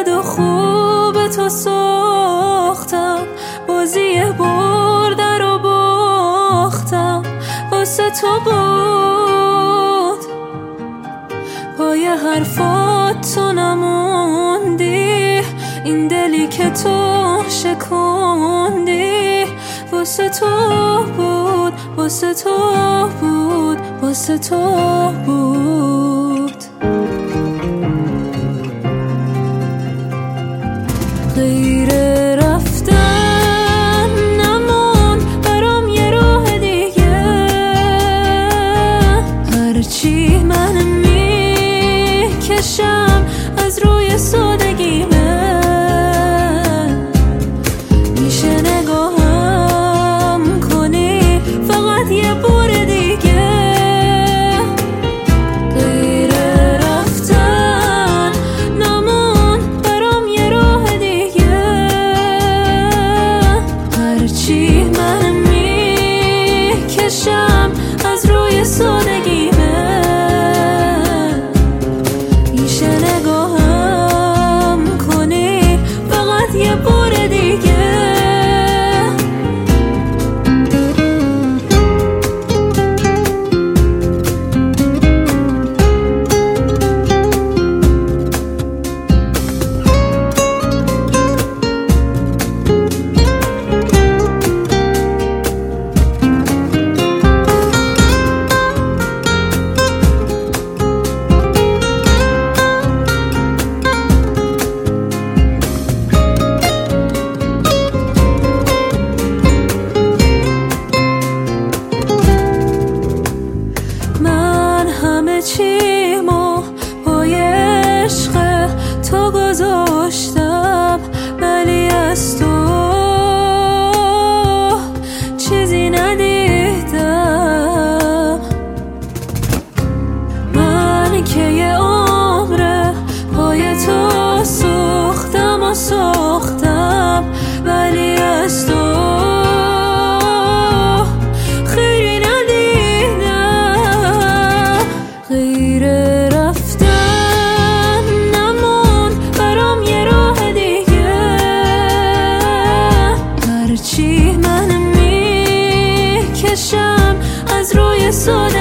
بد و خوب تو ساختم، بازی برده رو باختم، واسه تو بود. پای حرفات تو نموندی، این دلی که تو شکوندی، واسه تو بود، واسه تو بود، واسه تو بود. غیر رفتن نمون برام یه راه دیگه، هرچی من میکشم از روی سادگیمه، میشه نگاهم کنی فقط یه بار دیگه. غیر رفتن نمون برام یه راه دیگه، هرچی من میکشم از روی سادگیمه، میشه نگاهم کنی فقط یه بار دیگه. چیمو پای عشق تو گذاشتم، ولی از تو چیزی ندیدم. من که یه عمره پای تو سوختم و سوختم، ولی از تو خیلی ندیدم. غیر رفتن نمون برام یه راه دیگه، هرچی من میکشم از روی ساده